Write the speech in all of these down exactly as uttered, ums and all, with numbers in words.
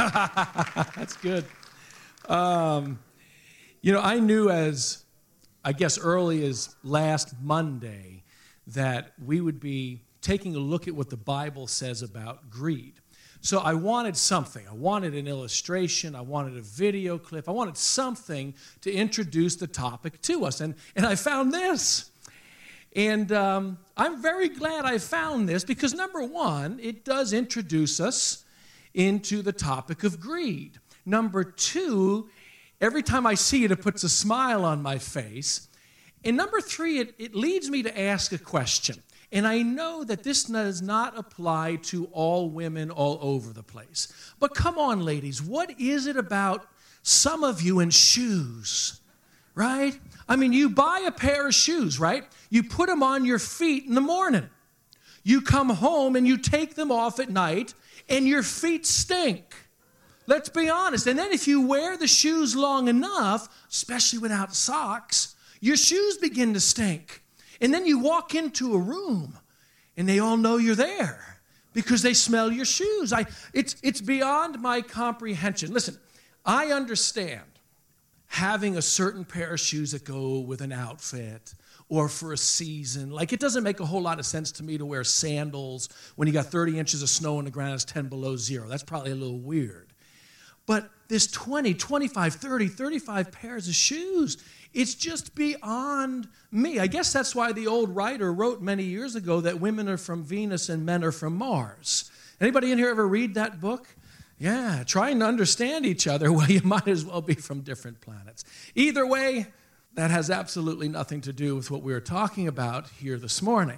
That's good. Um, you know, I knew as, I guess, early as last Monday that we would be taking a look at what the Bible says about greed. So I wanted something. I wanted an illustration. I wanted a video clip. I wanted something to introduce the topic to us. And, and I found this. And um, I'm very glad I found this because, number one, it does introduce us into the topic of greed. Number two, every time I see it, it puts a smile on my face. And number three, it, it leads me to ask a question. And I know that this does not apply to all women all over the place. But come on, ladies, what is it about some of you in shoes, right? I mean, you buy a pair of shoes, right? You put them on your feet in the morning. You come home and you take them off at night, and your feet stink. Let's be honest. And then if you wear the shoes long enough, especially without socks, your shoes begin to stink. And then you walk into a room, and they all know you're there because they smell your shoes. I, it's, it's beyond my comprehension. Listen, I understand having a certain pair of shoes that go with an outfit or for a season. Like, it doesn't make a whole lot of sense to me to wear sandals when you got thirty inches of snow on the ground, it's ten below zero. That's probably a little weird. But this twenty, twenty-five, thirty, thirty-five pairs of shoes, it's just beyond me. I guess that's why the old writer wrote many years ago that women are from Venus and men are from Mars. Anybody in here ever read that book? Yeah, trying to understand each other, well, you might as well be from different planets. Either way, that has absolutely nothing to do with what we are talking about here this morning.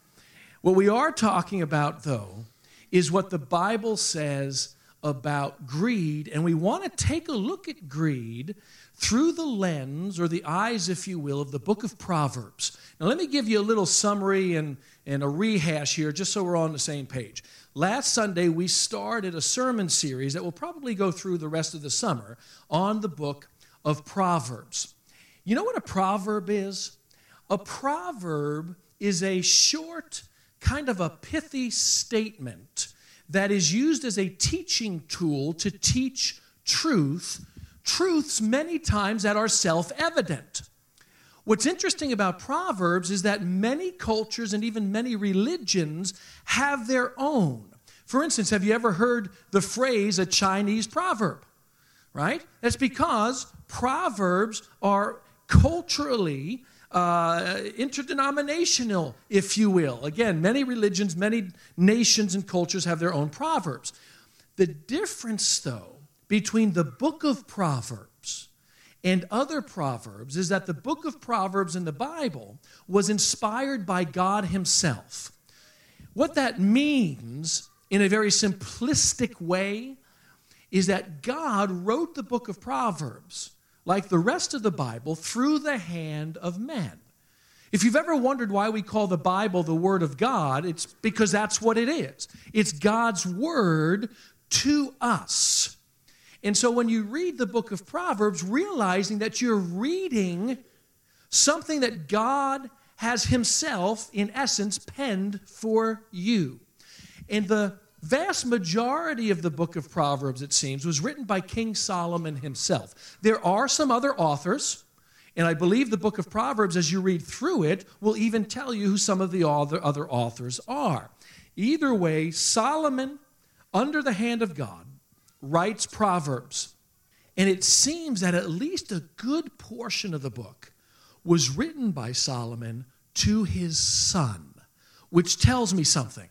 What we are talking about, though, is what the Bible says about greed, and we want to take a look at greed through the lens, or the eyes, if you will, of the book of Proverbs. Now, let me give you a little summary and, and a rehash here, just so we're on the same page. Last Sunday, we started a sermon series that will probably go through the rest of the summer on the book of Proverbs. You know what a proverb is? A proverb is a short, kind of a pithy statement that is used as a teaching tool to teach truth, truths many times that are self-evident. What's interesting about Proverbs is that many cultures and even many religions have their own. For instance, have you ever heard the phrase a Chinese proverb? Right? That's because Proverbs are culturally uh, interdenominational, if you will. Again, many religions, many nations and cultures have their own proverbs. The difference, though, between the book of Proverbs and other proverbs is that the book of Proverbs in the Bible was inspired by God himself. What that means, in a very simplistic way, is that God wrote the book of Proverbs, like the rest of the Bible, through the hand of men. If you've ever wondered why we call the Bible the Word of God, it's because that's what it is. It's God's Word to us. And so when you read the book of Proverbs, realizing that you're reading something that God has himself, in essence, penned for you. And the vast majority of the book of Proverbs, it seems, was written by King Solomon himself. There are some other authors, and I believe the book of Proverbs, as you read through it, will even tell you who some of the other authors are. Either way, Solomon, under the hand of God, writes Proverbs. And it seems that at least a good portion of the book was written by Solomon to his son, which tells me something.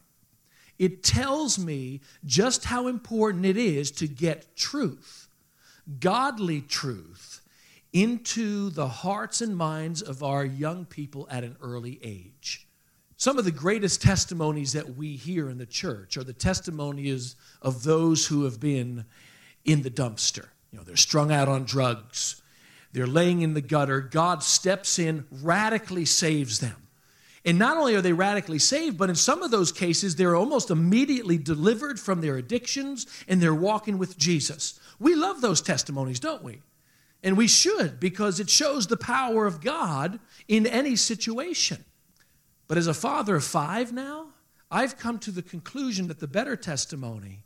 It tells me just how important it is to get truth, godly truth, into the hearts and minds of our young people at an early age. Some of the greatest testimonies that we hear in the church are the testimonies of those who have been in the dumpster. You know, they're strung out on drugs. They're laying in the gutter. God steps in, radically saves them. And not only are they radically saved, but in some of those cases, they're almost immediately delivered from their addictions, and they're walking with Jesus. We love those testimonies, don't we? And we should, because it shows the power of God in any situation. But as a father of five now, I've come to the conclusion that the better testimony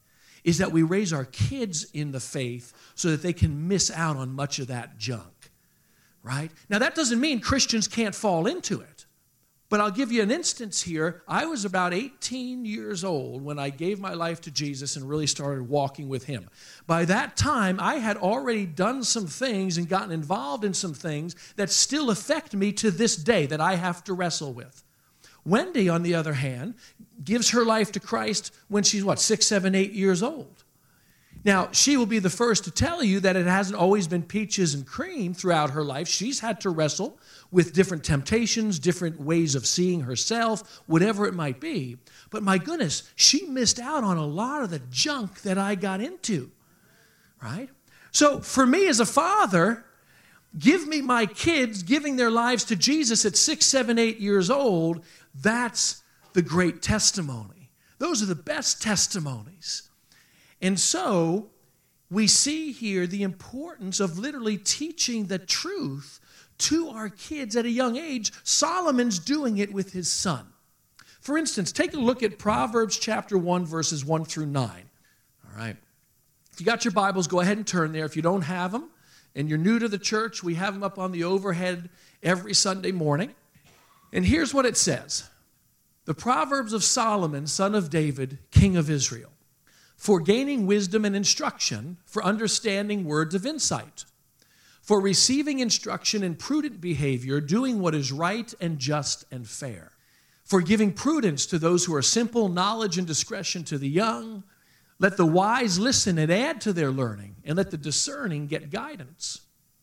is that we raise our kids in the faith so that they can miss out on much of that junk, right? Now, that doesn't mean Christians can't fall into it. But I'll give you an instance here. I was about eighteen years old when I gave my life to Jesus and really started walking with him. By that time, I had already done some things and gotten involved in some things that still affect me to this day that I have to wrestle with. Wendy, on the other hand, gives her life to Christ when she's, what, six, seven, eight years old. Now, she will be the first to tell you that it hasn't always been peaches and cream throughout her life. She's had to wrestle with different temptations, different ways of seeing herself, whatever it might be. But my goodness, she missed out on a lot of the junk that I got into, right? So for me as a father, give me my kids giving their lives to Jesus at six, seven, eight years old. That's the great testimony. Those are the best testimonies. And so we see here the importance of literally teaching the truth to our kids at a young age. Solomon's doing it with his son. For instance, take a look at Proverbs chapter one, verses one through nine. All right. If you got your Bibles, go ahead and turn there. If you don't have them and you're new to the church, we have them up on the overhead every Sunday morning. And here's what it says. The Proverbs of Solomon, son of David, king of Israel, for gaining wisdom and instruction, for understanding words of insight, for receiving instruction in prudent behavior, doing what is right and just and fair, for giving prudence to those who are simple, knowledge and discretion to the young. Let the wise listen and add to their learning, and let the discerning get guidance.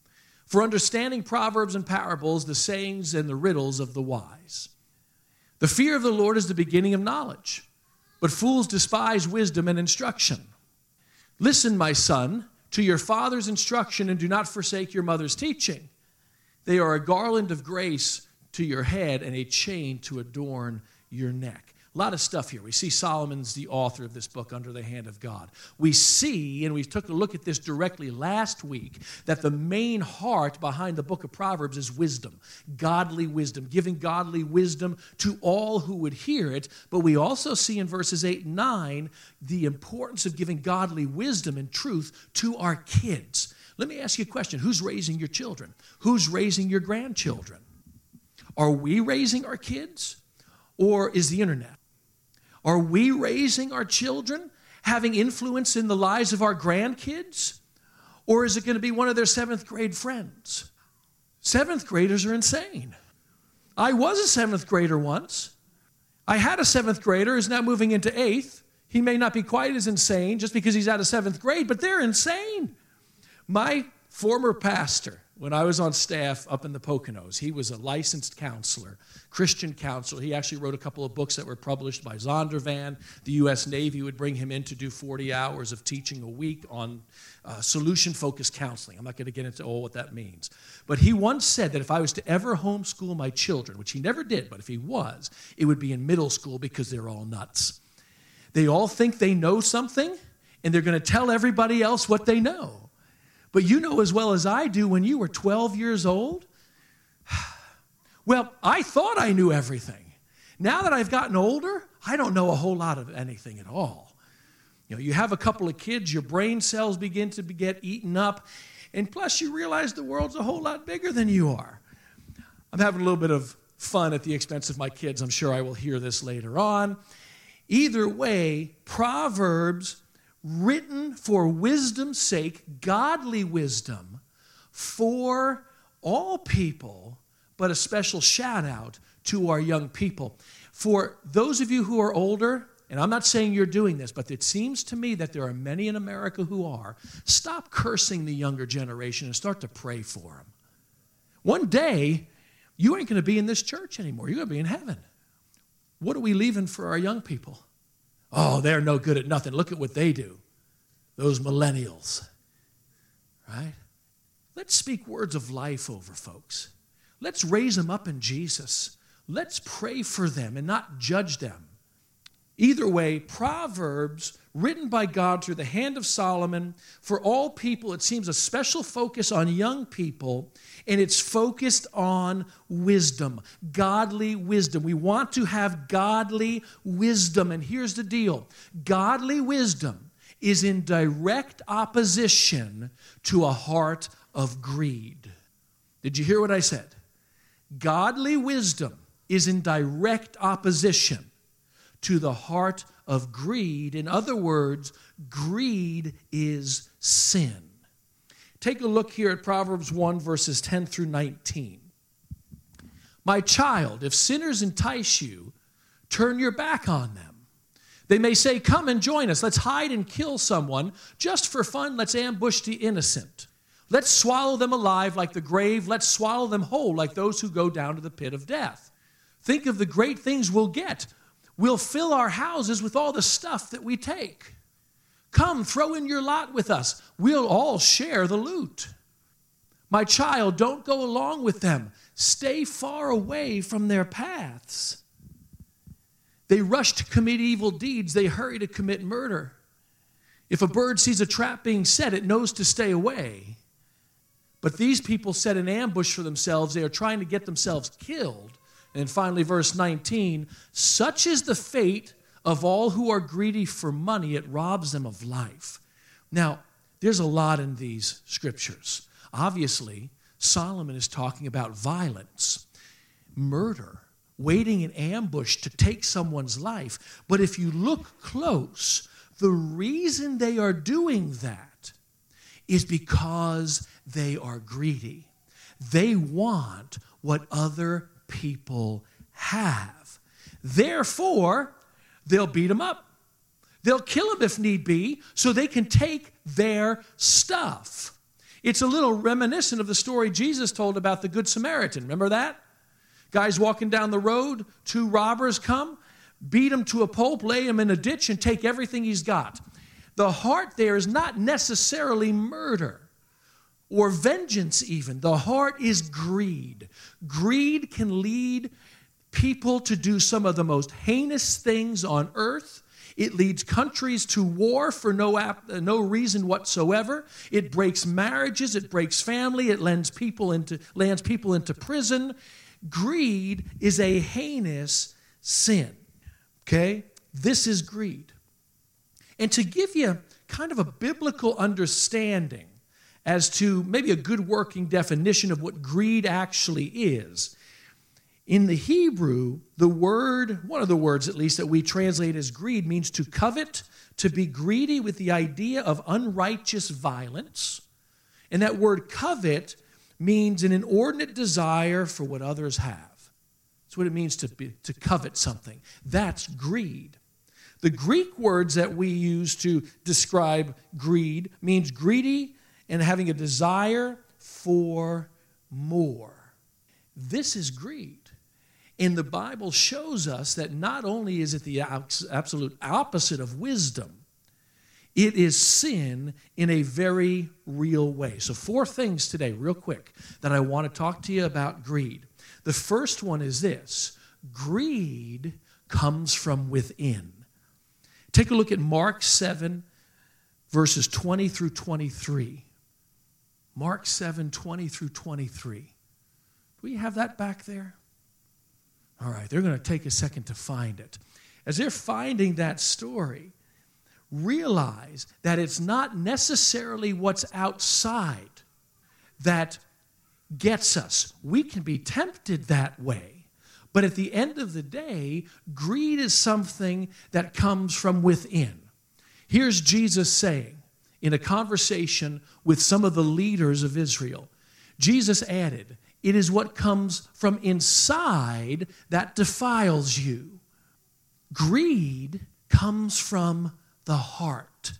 For understanding proverbs and parables, the sayings and the riddles of the wise. The fear of the Lord is the beginning of knowledge, but fools despise wisdom and instruction. Listen, my son, to your father's instruction, and do not forsake your mother's teaching. They are a garland of grace to your head and a chain to adorn your neck. A lot of stuff here. We see Solomon's the author of this book under the hand of God. We see, and we took a look at this directly last week, that the main heart behind the book of Proverbs is wisdom, godly wisdom, giving godly wisdom to all who would hear it. But we also see in verses eight and nine the importance of giving godly wisdom and truth to our kids. Let me ask you a question. Who's raising your children? Who's raising your grandchildren? Are we raising our kids, or is the internet? Are we raising our children, having influence in the lives of our grandkids? Or is it going to be one of their seventh grade friends? Seventh graders are insane. I was a seventh grader once. I had a seventh grader who's now moving into eighth. He may not be quite as insane just because he's out of seventh grade, but they're insane. My former pastor, when I was on staff up in the Poconos, he was a licensed counselor, Christian counselor. He actually wrote a couple of books that were published by Zondervan. The U S Navy would bring him in to do forty hours of teaching a week on uh, solution-focused counseling. I'm not going to get into all what that means. But he once said that if I was to ever homeschool my children, which he never did, but if he was, it would be in middle school because they're all nuts. They all think they know something, and they're going to tell everybody else what they know. But you know as well as I do, when you were twelve years old, well, I thought I knew everything. Now that I've gotten older, I don't know a whole lot of anything at all. You know, you have a couple of kids, your brain cells begin to get eaten up, and plus you realize the world's a whole lot bigger than you are. I'm having a little bit of fun at the expense of my kids. I'm sure I will hear this later on. Either way, Proverbs, written for wisdom's sake, godly wisdom for all people, but a special shout out to our young people. For those of you who are older, and I'm not saying you're doing this, but it seems to me that there are many in America who are, stop cursing the younger generation and start to pray for them. One day, you ain't going to be in this church anymore. You're going to be in heaven. What are we leaving for our young people? Oh, they're no good at nothing. Look at what they do. Those millennials, right? Let's speak words of life over folks. Let's raise them up in Jesus. Let's pray for them and not judge them. Either way, Proverbs, written by God through the hand of Solomon, for all people, it seems a special focus on young people, and it's focused on wisdom, godly wisdom. We want to have godly wisdom, and here's the deal. Godly wisdom is in direct opposition to a heart of greed. Did you hear what I said? Godly wisdom is in direct opposition to the heart of greed. In other words, greed is sin. Take a look here at Proverbs one, verses ten through nineteen. My child, if sinners entice you, turn your back on them. They may say, come and join us. Let's hide and kill someone. Just for fun, let's ambush the innocent. Let's swallow them alive like the grave. Let's swallow them whole like those who go down to the pit of death. Think of the great things we'll get. We'll fill our houses with all the stuff that we take. Come, throw in your lot with us. We'll all share the loot. My child, don't go along with them. Stay far away from their paths. They rush to commit evil deeds. They hurry to commit murder. If a bird sees a trap being set, it knows to stay away. But these people set an ambush for themselves. They are trying to get themselves killed. And finally, verse nineteen, such is the fate of all who are greedy for money. It robs them of life. Now, there's a lot in these scriptures. Obviously, Solomon is talking about violence, murder, waiting in ambush to take someone's life. But if you look close, the reason they are doing that is because they are greedy. They want what other people have. Therefore, they'll beat them up. They'll kill them if need be so they can take their stuff. It's a little reminiscent of the story Jesus told about the Good Samaritan. Remember that? Guys walking down the road, two robbers come, beat him to a pulp, lay him in a ditch, and take everything he's got. The heart there is not necessarily murder or vengeance even. The heart is greed. Greed can lead people to do some of the most heinous things on earth. It leads countries to war for no, ap- no reason whatsoever. It breaks marriages. It breaks family. It lands people into, lands people into prison. Greed is a heinous sin, okay? This is greed. And to give you kind of a biblical understanding as to maybe a good working definition of what greed actually is, in the Hebrew, the word, one of the words at least that we translate as greed means to covet, to be greedy with the idea of unrighteous violence. And that word covet means an inordinate desire for what others have. That's what it means to be, to covet something. That's greed. The Greek words that we use to describe greed means greedy and having a desire for more. This is greed. And the Bible shows us that not only is it the absolute opposite of wisdom, it is sin in a very real way. So four things today, real quick, that I want to talk to you about greed. The first one is this: greed comes from within. Take a look at Mark seven, verses twenty through twenty-three. Mark seven, twenty through twenty-three. Do we have that back there? All right, they're going to take a second to find it. As they're finding that story, realize that it's not necessarily what's outside that gets us. We can be tempted that way, but at the end of the day, greed is something that comes from within. Here's Jesus saying in a conversation with some of the leaders of Israel, Jesus added, "It is what comes from inside that defiles you." Greed comes from the heart.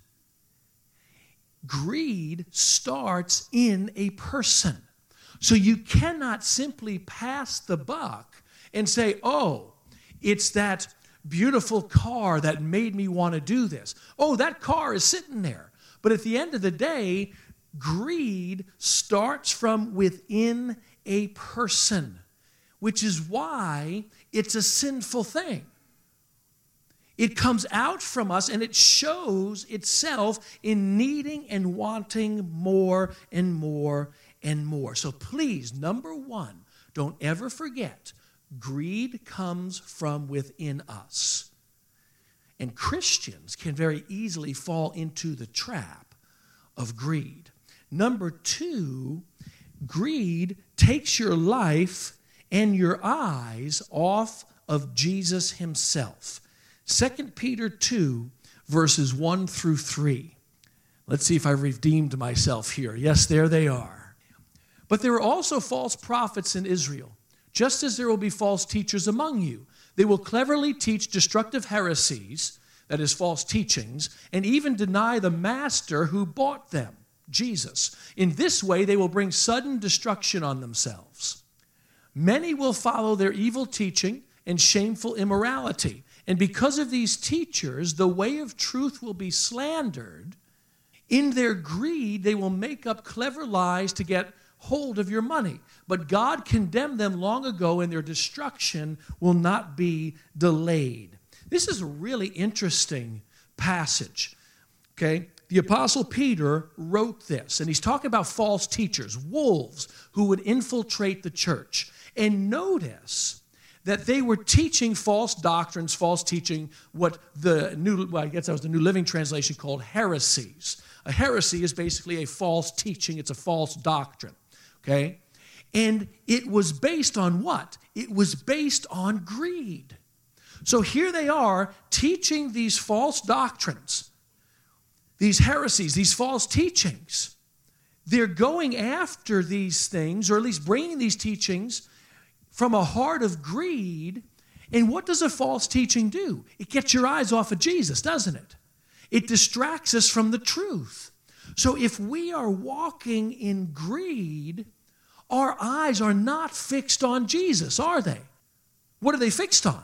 Greed starts in a person. So you cannot simply pass the buck and say, oh, it's that beautiful car that made me want to do this. Oh, that car is sitting there. But at the end of the day, greed starts from within a person, which is why it's a sinful thing. It comes out from us and it shows itself in needing and wanting more and more and more. So please, number one, don't ever forget, greed comes from within us. And Christians can very easily fall into the trap of greed. Number two, greed takes your life and your eyes off of Jesus himself. Second Peter two, verses one through three. Let's see if I've redeemed myself here. Yes, there they are. But there are also false prophets in Israel, just as there will be false teachers among you. They will cleverly teach destructive heresies, that is, false teachings, and even deny the master who bought them, Jesus. In this way, they will bring sudden destruction on themselves. Many will follow their evil teaching and shameful immorality. And because of these teachers, the way of truth will be slandered. In their greed, they will make up clever lies to get hold of your money. But God condemned them long ago, and their destruction will not be delayed. This is a really interesting passage, okay? The Apostle Peter wrote this, and he's talking about false teachers, wolves who would infiltrate the church. And notice that they were teaching false doctrines, false teaching, what the new, well, I guess that was the New Living Translation called heresies. A heresy is basically a false teaching. It's a false doctrine, okay? And it was based on what? It was based on greed. So here they are teaching these false doctrines, these heresies, these false teachings. They're going after these things, or at least bringing these teachings from a heart of greed. And what does a false teaching do? It gets your eyes off of Jesus, doesn't it? It distracts us from the truth. So if we are walking in greed, our eyes are not fixed on Jesus, are they? What are they fixed on?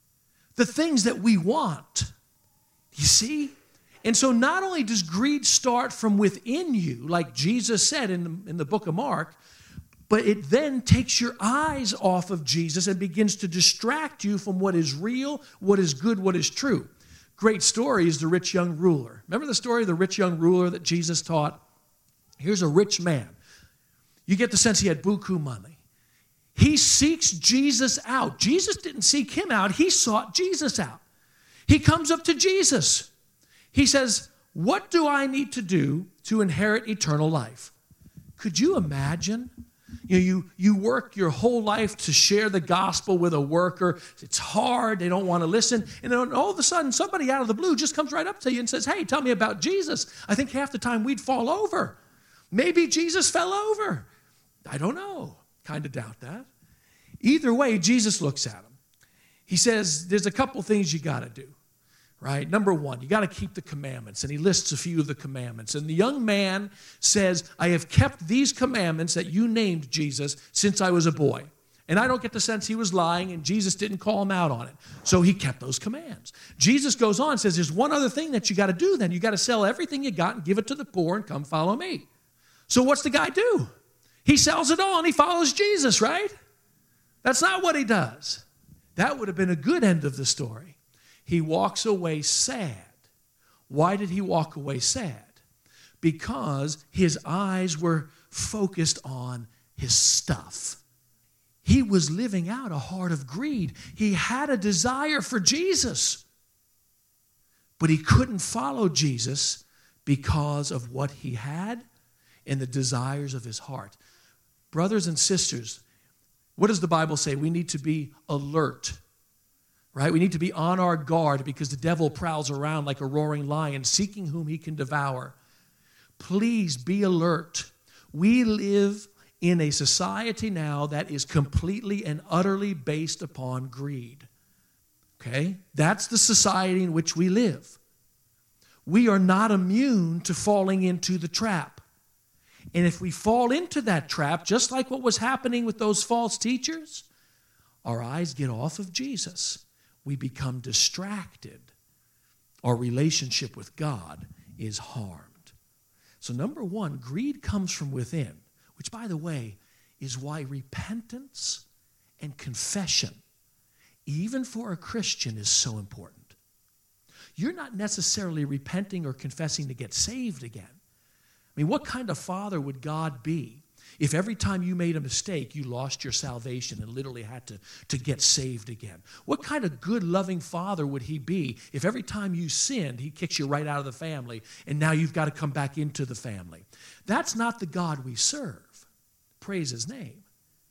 The things that we want. You see? And so not only does greed start from within you, like Jesus said in the, in the book of Mark, but it then takes your eyes off of Jesus and begins to distract you from what is real, what is good, what is true. Great story is the rich young ruler. Remember the story of the rich young ruler that Jesus taught? Here's a rich man. You get the sense he had buku money. He seeks Jesus out. Jesus didn't seek him out. He sought Jesus out. He comes up to Jesus. He says, what do I need to do to inherit eternal life? Could you imagine? You know, you, you work your whole life to share the gospel with a worker. It's hard. They don't want to listen. And then all of a sudden, somebody out of the blue just comes right up to you and says, hey, tell me about Jesus. I think half the time we'd fall over. Maybe Jesus fell over. I don't know. Kind of doubt that. Either way, Jesus looks at him. He says, there's a couple things you got to do. Right? Number one, you got to keep the commandments. And he lists a few of the commandments. And the young man says, I have kept these commandments that you named, Jesus, since I was a boy. And I don't get the sense he was lying, and Jesus didn't call him out on it. So he kept those commands. Jesus goes on and says, there's one other thing that you got to do then. You got to sell everything you got and give it to the poor and come follow me. So what's the guy do? He sells it all and he follows Jesus, right? That's not what he does. That would have been a good end of the story. He walks away sad. Why did he walk away sad? Because his eyes were focused on his stuff. He was living out a heart of greed. He had a desire for Jesus, but he couldn't follow Jesus because of what he had and the desires of his heart. Brothers and sisters, what does the Bible say? We need to be alert. Right? We need to be on our guard because the devil prowls around like a roaring lion, seeking whom he can devour. Please be alert. We live in a society now that is completely and utterly based upon greed. Okay? That's the society in which we live. We are not immune to falling into the trap. And if we fall into that trap, just like what was happening with those false teachers, our eyes get off of Jesus. We become distracted. Our relationship with God is harmed. So number one, greed comes from within, which, by the way, is why repentance and confession, even for a Christian, is so important. You're not necessarily repenting or confessing to get saved again. I mean, what kind of father would God be if every time you made a mistake, you lost your salvation and literally had to, to get saved again? What kind of good, loving father would he be if every time you sinned, he kicks you right out of the family and now you've got to come back into the family? That's not the God we serve. Praise his name.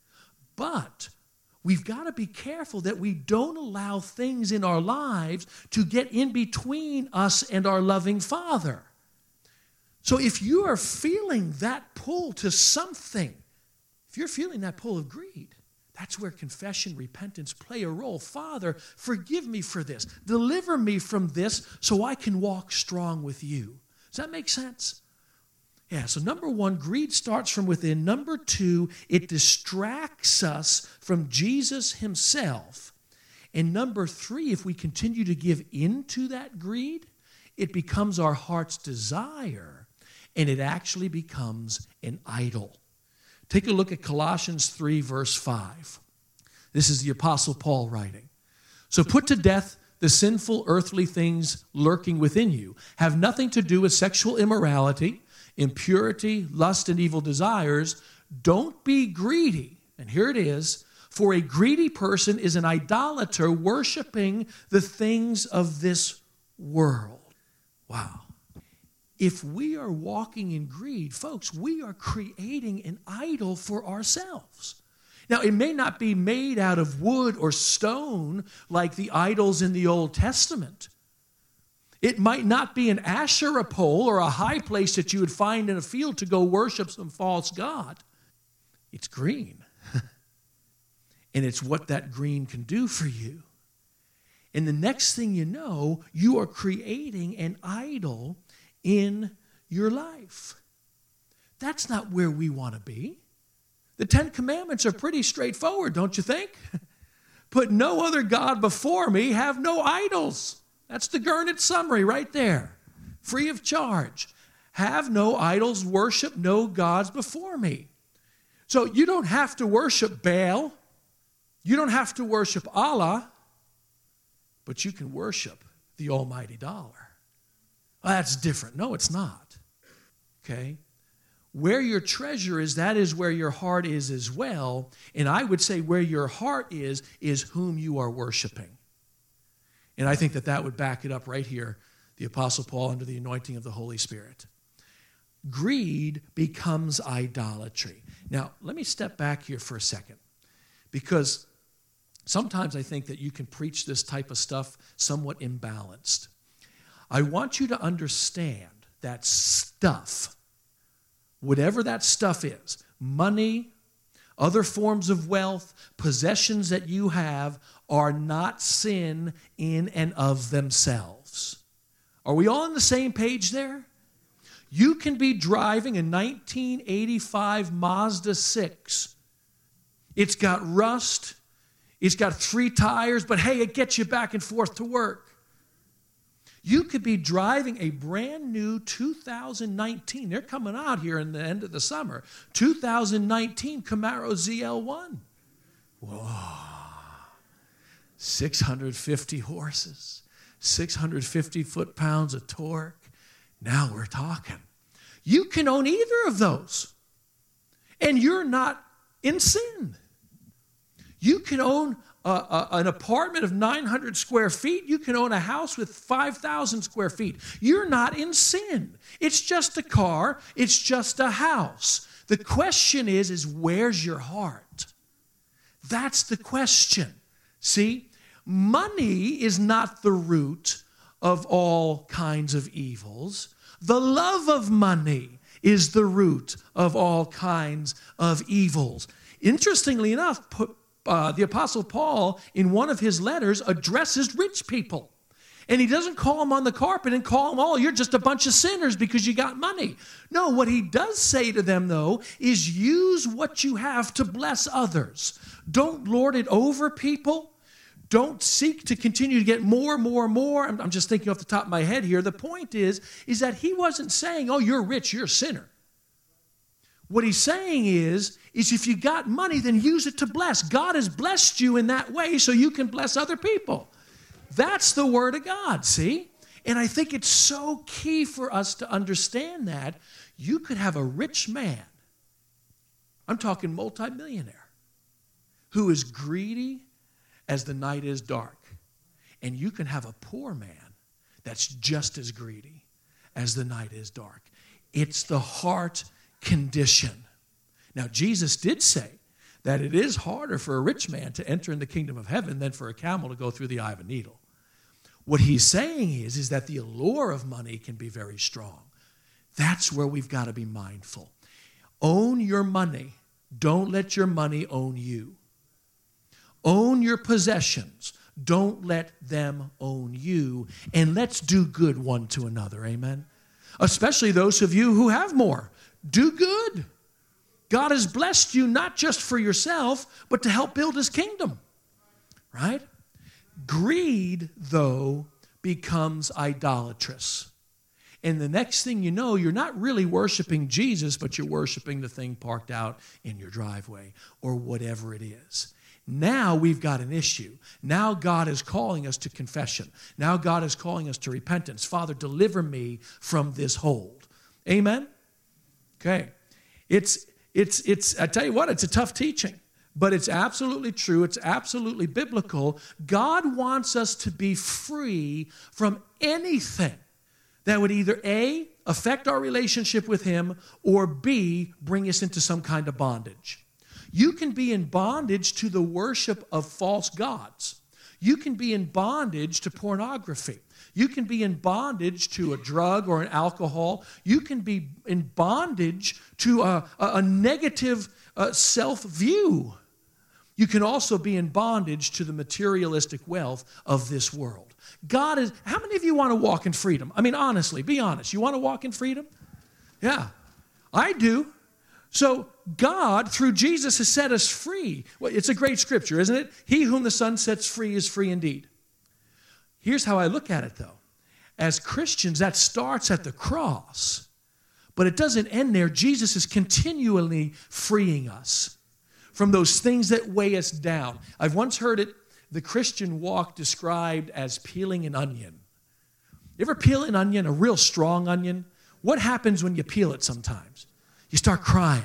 But we've got to be careful that we don't allow things in our lives to get in between us and our loving Father. So if you are feeling that pull to something, if you're feeling that pull of greed, that's where confession, repentance play a role. Father, forgive me for this. Deliver me from this so I can walk strong with you. Does that make sense? Yeah, so number one, greed starts from within. Number two, it distracts us from Jesus himself. And number three, if we continue to give into that greed, it becomes our heart's desire, and it actually becomes an idol. Take a look at Colossians three, verse five. This is the Apostle Paul writing. So put to death the sinful earthly things lurking within you. Have nothing to do with sexual immorality, impurity, lust, and evil desires. Don't be greedy. And here it is. For a greedy person is an idolater, worshiping the things of this world. Wow. If we are walking in greed, folks, we are creating an idol for ourselves. Now, it may not be made out of wood or stone like the idols in the Old Testament. It might not be an Asherah pole or a high place that you would find in a field to go worship some false god. It's green. And it's what that green can do for you. And the next thing you know, you are creating an idol in your life. That's not where we want to be. The Ten Commandments are pretty straightforward, don't you think? Put no other God before me, have no idols. That's the Gurnett summary right there. Free of charge. Have no idols, worship no gods before me. So you don't have to worship Baal. You don't have to worship Allah. But you can worship the almighty dollar. Well, that's different. No, it's not. Okay? Where your treasure is, that is where your heart is as well. And I would say where your heart is, is whom you are worshiping. And I think that that would back it up right here, the Apostle Paul under the anointing of the Holy Spirit. Greed becomes idolatry. Now, let me step back here for a second, because sometimes I think that you can preach this type of stuff somewhat imbalanced. I want you to understand that stuff, whatever that stuff is, money, other forms of wealth, possessions that you have, are not sin in and of themselves. Are we all on the same page there? You can be driving a nineteen eighty-five Mazda six. It's got rust. It's got three tires, but hey, it gets you back and forth to work. You could be driving a brand new two thousand nineteen, they're coming out here in the end of the summer, two thousand nineteen Camaro Z L one. Whoa. six hundred fifty horses, six hundred fifty foot-pounds of torque. Now we're talking. You can own either of those, and you're not in sin. You can own a, a, an apartment of nine hundred square feet. You can own a house with five thousand square feet. You're not in sin. It's just a car. It's just a house. The question is, is where's your heart? That's the question. See, money is not the root of all kinds of evils. The love of money is the root of all kinds of evils. Interestingly enough, uh, the Apostle Paul, in one of his letters, addresses rich people. And he doesn't call them on the carpet and call them, oh, you're just a bunch of sinners because you got money. No, what he does say to them, though, is use what you have to bless others. Don't lord it over people. Don't seek to continue to get more, more, more. I'm, I'm just thinking off the top of my head here. The point is, is that he wasn't saying, oh, you're rich, you're a sinner. What he's saying is, is if you got money, then use it to bless. God has blessed you in that way so you can bless other people. That's the word of God, see? And I think it's so key for us to understand that. You could have a rich man I'm talking multimillionaire, who is greedy as the night is dark. And you can have a poor man that's just as greedy as the night is dark. It's the heart condition. Now, Jesus did say that it is harder for a rich man to enter in the kingdom of heaven than for a camel to go through the eye of a needle. What he's saying is, is that the allure of money can be very strong. That's where we've got to be mindful. Own your money. Don't let your money own you. Own your possessions. Don't let them own you. And let's do good one to another. Amen? Especially those of you who have more. Do good. God has blessed you not just for yourself, but to help build his kingdom. Right? Greed, though, becomes idolatrous. And the next thing you know, you're not really worshiping Jesus, but you're worshiping the thing parked out in your driveway or whatever it is. Now we've got an issue. Now God is calling us to confession. Now God is calling us to repentance. Father, deliver me from this hold. Amen? Okay. It's, it's, it's, I tell you what, it's a tough teaching, but it's absolutely true. It's absolutely biblical. God wants us to be free from anything that would either A, affect our relationship with him, or B, bring us into some kind of bondage. You can be in bondage to the worship of false gods. You can be in bondage to pornography. You can be in bondage to a drug or an alcohol. You can be in bondage to a, a, a negative uh, self-view. You can also be in bondage to the materialistic wealth of this world. God is, how many of you want to walk in freedom? I mean, honestly, be honest. You want to walk in freedom? Yeah, I do. So God, through Jesus, has set us free. Well, it's a great scripture, isn't it? He whom the Son sets free is free indeed. Here's how I look at it, though. As Christians, that starts at the cross, but it doesn't end there. Jesus is continually freeing us from those things that weigh us down. I've once heard it, the Christian walk described as peeling an onion. You ever peel an onion, a real strong onion? What happens when you peel it sometimes? You start crying.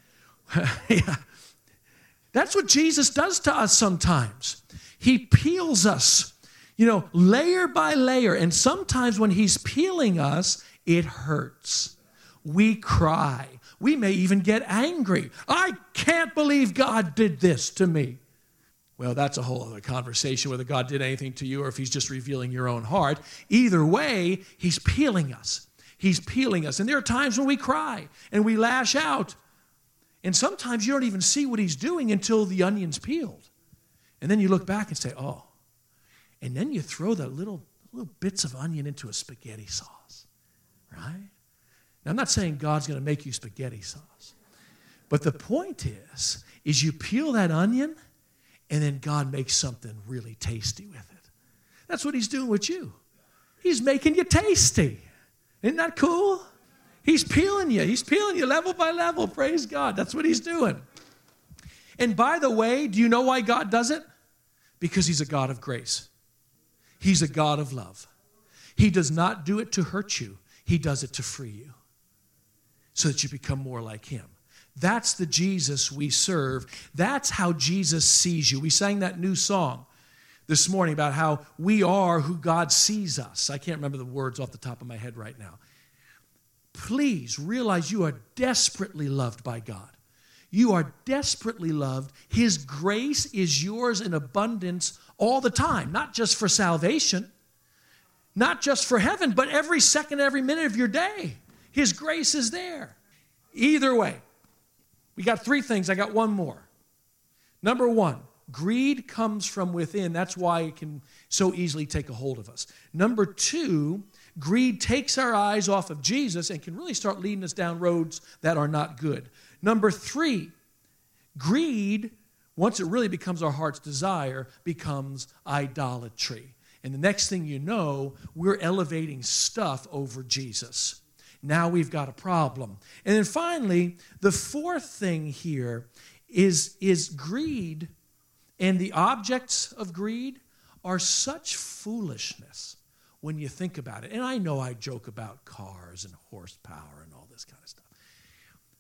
Yeah. That's what Jesus does to us sometimes. He peels us, you know, layer by layer. And sometimes when he's peeling us, it hurts. We cry. We may even get angry. I can't believe God did this to me. Well, that's a whole other conversation, whether God did anything to you or if he's just revealing your own heart. Either way, he's peeling us. He's peeling us. And there are times when we cry and we lash out. And sometimes you don't even see what he's doing until the onion's peeled. And then you look back and say, oh. And then you throw the little, little bits of onion into a spaghetti sauce, right? Now, I'm not saying God's going to make you spaghetti sauce. But the point is, is you peel that onion, and then God makes something really tasty with it. That's what he's doing with you. He's making you tasty. Isn't that cool? He's peeling you. He's peeling you level by level. Praise God. That's what he's doing. And by the way, do you know why God does it? Because he's a God of grace. He's a God of love. He does not do it to hurt you. He does it to free you so that you become more like him. That's the Jesus we serve. That's how Jesus sees you. We sang that new song this morning about how we are who God sees us. I can't remember the words off the top of my head right now. Please realize you are desperately loved by God. You are desperately loved. His grace is yours in abundance all the time, not just for salvation, not just for heaven, but every second, every minute of your day. His grace is there. Either way, we got three things. I got one more. Number one, greed comes from within. That's why it can so easily take a hold of us. Number two, greed takes our eyes off of Jesus and can really start leading us down roads that are not good. Number three, greed, once it really becomes our heart's desire, becomes idolatry. And the next thing you know, we're elevating stuff over Jesus. Now we've got a problem. And then finally, the fourth thing here is, is greed, and the objects of greed are such foolishness when you think about it. And I know I joke about cars and horsepower and all this kind of stuff.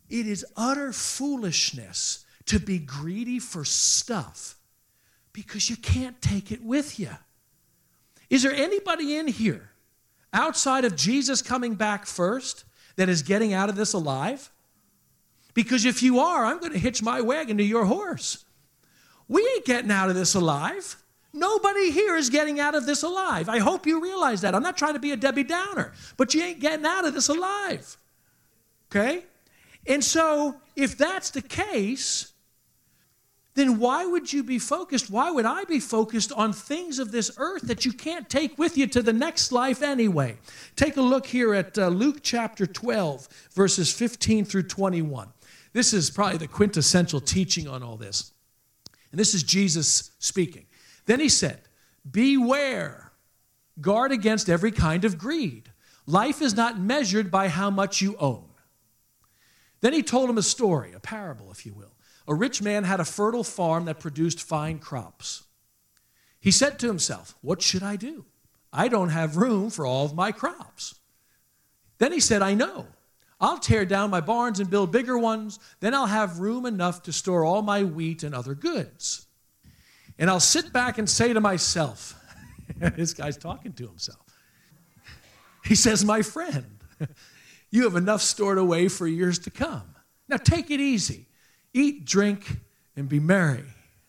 It is utter foolishness to be greedy for stuff because you can't take it with you. Is there anybody in here outside of Jesus coming back first that is getting out of this alive? Because if you are, I'm going to hitch my wagon to your horse. We ain't getting out of this alive. Nobody here is getting out of this alive. I hope you realize that. I'm not trying to be a Debbie Downer, but you ain't getting out of this alive. Okay? And so, if that's the case, then why would you be focused? Why would I be focused on things of this earth that you can't take with you to the next life anyway? Take a look here at uh, Luke chapter twelve, verses fifteen through twenty-one. This is probably the quintessential teaching on all this. And this is Jesus speaking. Then he said, beware, guard against every kind of greed. Life is not measured by how much you own. Then he told him a story, a parable, if you will. A rich man had a fertile farm that produced fine crops. He said to himself, what should I do? I don't have room for all of my crops. Then he said, I know. I'll tear down my barns and build bigger ones. Then I'll have room enough to store all my wheat and other goods. And I'll sit back and say to myself, this guy's talking to himself. He says, my friend, you have enough stored away for years to come. Now take it easy. Eat, drink, and be merry.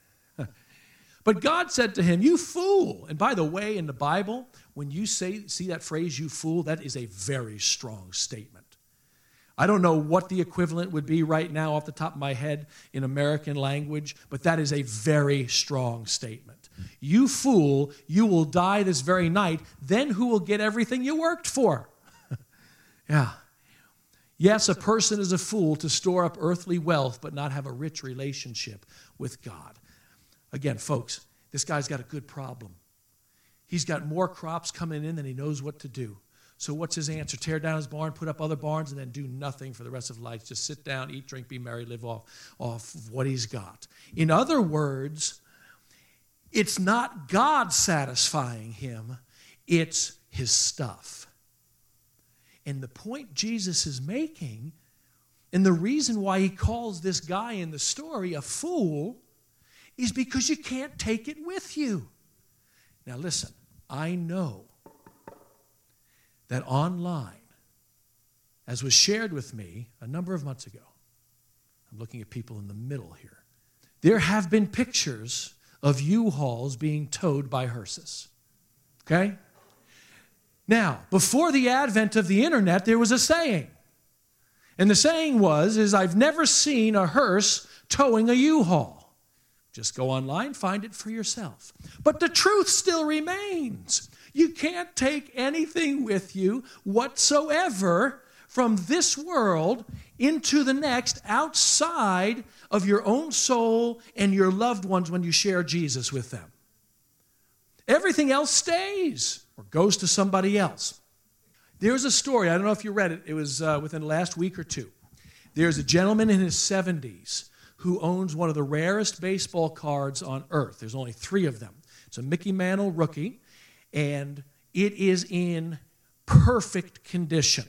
But God said to him, you fool. And by the way, in the Bible, when you say see that phrase, you fool, that is a very strong statement. I don't know what the equivalent would be right now off the top of my head in American language, but that is a very strong statement. You fool, you will die this very night. Then who will get everything you worked for? Yeah. Yes, a person is a fool to store up earthly wealth but not have a rich relationship with God. Again, folks, this guy's got a good problem. He's got more crops coming in than he knows what to do. So what's his answer? Tear down his barn, put up other barns, and then do nothing for the rest of life. Just sit down, eat, drink, be merry, live off, off of what he's got. In other words, it's not God satisfying him, it's his stuff. And the point Jesus is making, and the reason why he calls this guy in the story a fool, is because you can't take it with you. Now listen, I know that online, as was shared with me a number of months ago, I'm looking at people in the middle here, there have been pictures of U-Hauls being towed by hearses. Okay? Now, before the advent of the internet, there was a saying. And the saying was, is I've never seen a hearse towing a U-Haul. Just go online, find it for yourself. But the truth still remains. You can't take anything with you whatsoever from this world into the next outside of your own soul and your loved ones when you share Jesus with them. Everything else stays or goes to somebody else. There's a story, I don't know if you read it, it was uh, within the last week or two. There's a gentleman in his seventies who owns one of the rarest baseball cards on earth. There's only three of them. It's a Mickey Mantle rookie, and it is in perfect condition.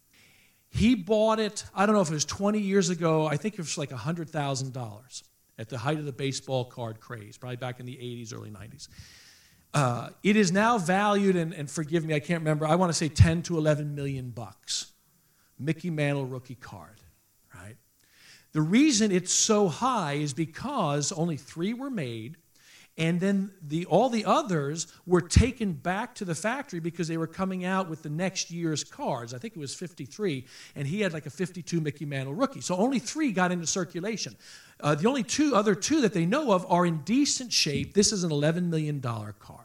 He bought it, I don't know if it was twenty years ago, I think it was like one hundred thousand dollars at the height of the baseball card craze, probably back in the eighties, early nineties. Uh, it is now valued, and, and forgive me, I can't remember, I want to say ten to eleven million bucks. Mickey Mantle rookie card, right? The reason it's so high is because only three were made, and then the, all the others were taken back to the factory because they were coming out with the next year's cards. I think it was fifty-three, and he had like a fifty-two Mickey Mantle rookie. So only three got into circulation. Uh, the only two other two that they know of are in decent shape. This is an eleven million dollars card.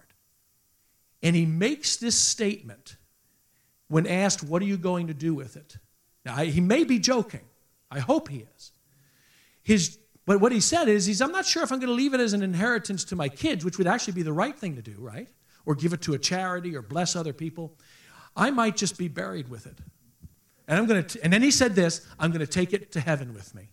And he makes this statement when asked, what are you going to do with it? Now, I, he may be joking. I hope he is. His But what he said is, he's, I'm not sure if I'm going to leave it as an inheritance to my kids, which would actually be the right thing to do, right? Or give it to a charity or bless other people. I might just be buried with it. And I'm going to, and then he said this, I'm going to take it to heaven with me.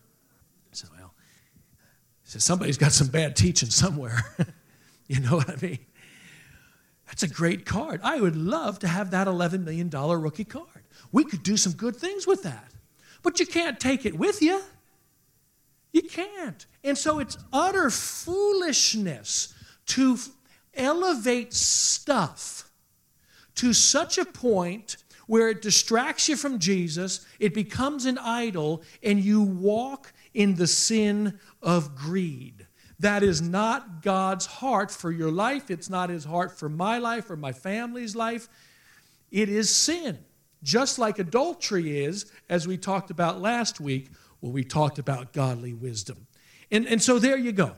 I said, well, he said, somebody's got some bad teaching somewhere. You know what I mean? That's a great card. I would love to have that eleven million dollars rookie card. We could do some good things with that. but you can't take it with you. You can't. And so it's utter foolishness to elevate stuff to such a point where it distracts you from Jesus, it becomes an idol, and you walk in the sin of greed. That is not God's heart for your life. It's not His heart for my life or my family's life. It is sin, just like adultery is, as we talked about last week when we talked about godly wisdom. And, and so there you go.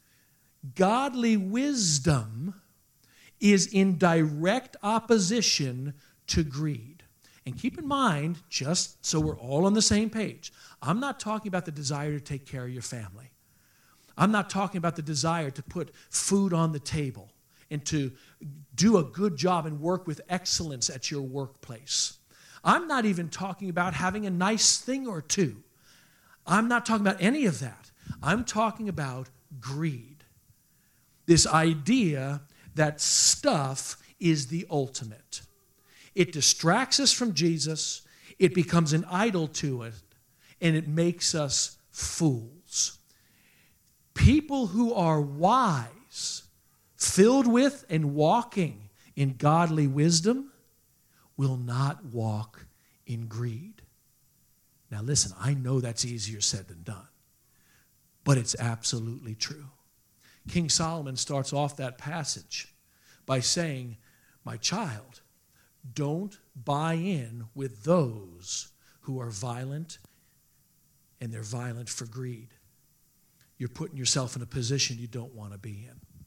Godly wisdom is in direct opposition to greed. And keep in mind, just so we're all on the same page, I'm not talking about the desire to take care of your family. I'm not talking about the desire to put food on the table and to do a good job and work with excellence at your workplace. I'm not even talking about having a nice thing or two. I'm not talking about any of that. I'm talking about greed. This idea that stuff is the ultimate. It distracts us from Jesus, it becomes an idol to it, and it makes us fools. People who are wise, filled with and walking in godly wisdom, will not walk in greed. Now listen, I know that's easier said than done, but it's absolutely true. King Solomon starts off that passage by saying, my child, don't buy in with those who are violent, and they're violent for greed. You're putting yourself in a position you don't want to be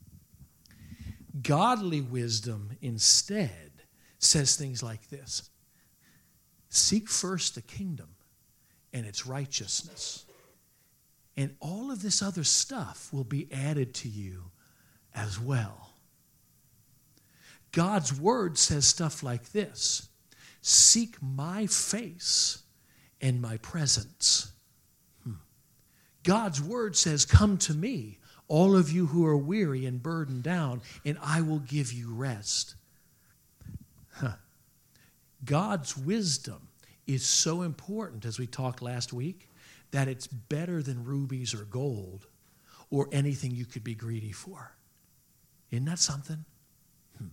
in. Godly wisdom instead says things like this: seek first the kingdom and its righteousness, and all of this other stuff will be added to you as well. God's word says stuff like this: seek my face and my presence. Hmm. God's word says, come to me, all of you who are weary and burdened down, and I will give you rest. Huh. God's wisdom is so important, as we talked last week, that it's better than rubies or gold or anything you could be greedy for. Isn't that something? Hmm.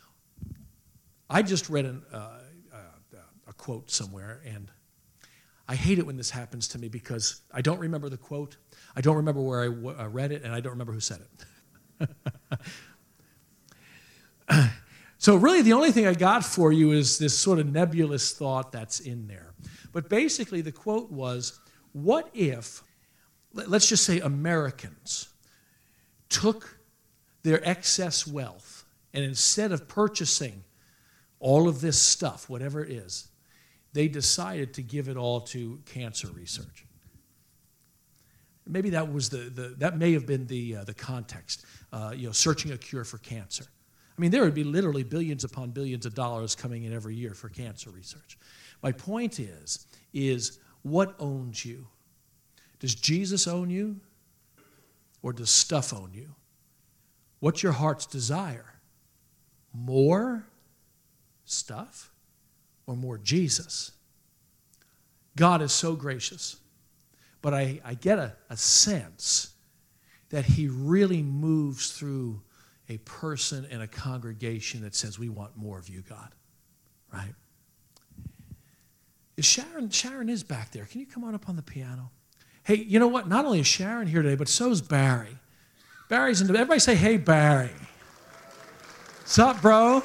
I just read an, uh, uh, a quote somewhere, and I hate it when this happens to me because I don't remember the quote, I don't remember where I w- uh, read it, and I don't remember who said it. So really the only thing I got for you is this sort of nebulous thought that's in there. But basically the quote was, what if, let's just say Americans took their excess wealth and instead of purchasing all of this stuff, whatever it is, they decided to give it all to cancer research. Maybe that was the, the that may have been the uh, the context, uh, you know, searching a cure for cancer. I mean, there would be literally billions upon billions of dollars coming in every year for cancer research. My point is, is what owns you? Does Jesus own you, or does stuff own you? What's your heart's desire? More stuff or more Jesus? God is so gracious, but I, I get a, a sense that He really moves through a person and a congregation that says, we want more of you, God, right? Is Sharon, Sharon is back there. Can you come on up on the piano? Hey, you know what? Not only is Sharon here today, but so is Barry. Barry's in the, everybody say, hey, Barry. What's up, bro?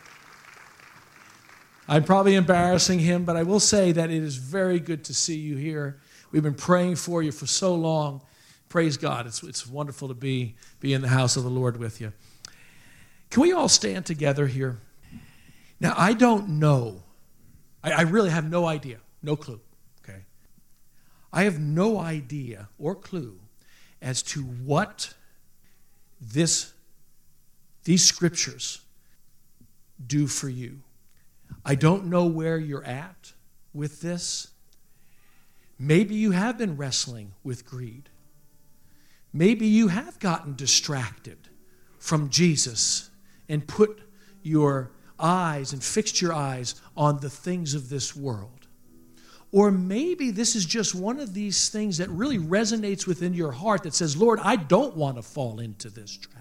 I'm probably embarrassing him, but I will say that it is very good to see you here. We've been praying for you for so long. Praise God. It's, it's wonderful to be, be in the house of the Lord with you. Can we all stand together here? Now, I don't know. I, I really have no idea, no clue, okay? I have no idea or clue as to what this, these scriptures do for you. I don't know where you're at with this. Maybe you have been wrestling with greed. Maybe you have gotten distracted from Jesus and put your eyes and fixed your eyes on the things of this world. Or maybe this is just one of these things that really resonates within your heart that says, Lord, I don't want to fall into this trap.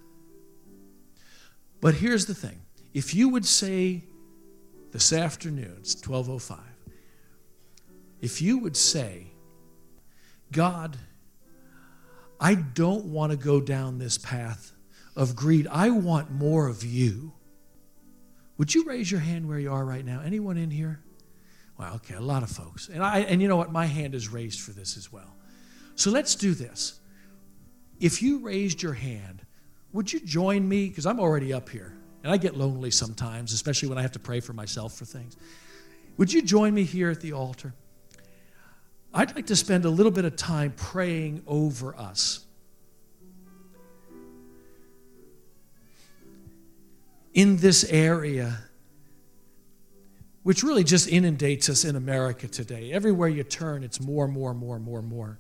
But here's the thing. If you would say this afternoon, it's twelve oh five, if you would say, God, I don't want to go down this path of greed. I want more of you. Would you raise your hand where you are right now? Anyone in here? Wow, okay, a lot of folks. And I and you know what? My hand is raised for this as well. So let's do this. If you raised your hand, would you join me? Because I'm already up here. And I get lonely sometimes, especially when I have to pray for myself for things. Would you join me here at the altar? I'd like to spend a little bit of time praying over us. In this area, which really just inundates us in America today. Everywhere you turn, it's more, more, more, more, more.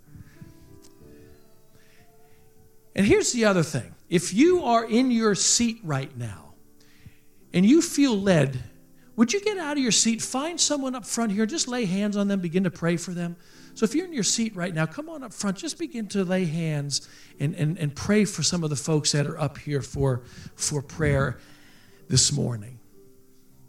And here's the other thing. If you are in your seat right now and you feel led, would you get out of your seat, find someone up front here, just lay hands on them, begin to pray for them. So if you're in your seat right now, come on up front, just begin to lay hands and, and, and pray for some of the folks that are up here for, for prayer this morning.